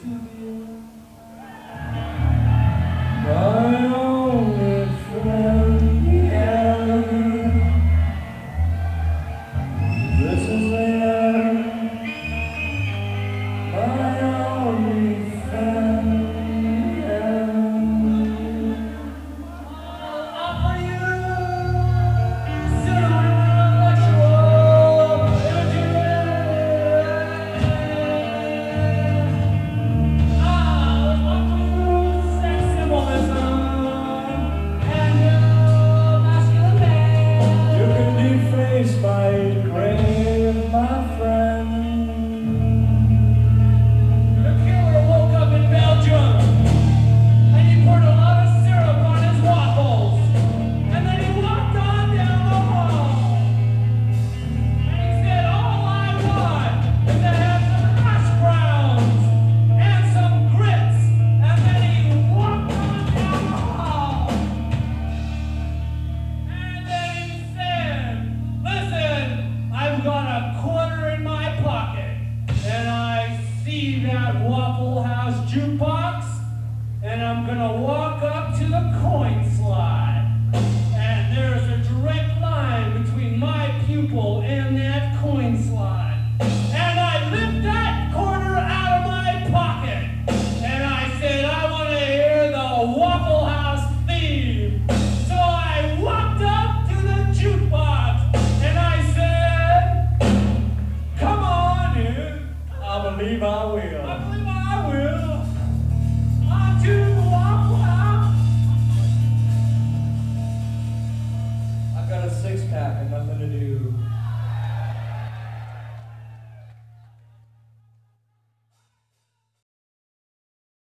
to you. My only friend, yeah. This is the end. My only friend, yeah. I'll offer you sexual faced by the grave, my friend. The killer woke up in Belgium, and he poured a lot of syrup on his waffles, and then he walked on down the hall, and he said, all I want is to have some hash browns and some grits, and then he walked on down the hall, and then he said, listen, I've got a quarter in my pocket, and I see that Waffle House jukebox, and I'm gonna walk up to the coin slot, and there's a direct line between my pupil and that coin slot, and I lift that quarter out of my pocket, and I said, I want to hear the Waffle House theme. So I walked up to the jukebox, and I said, come on in. I believe I will. I believe I will.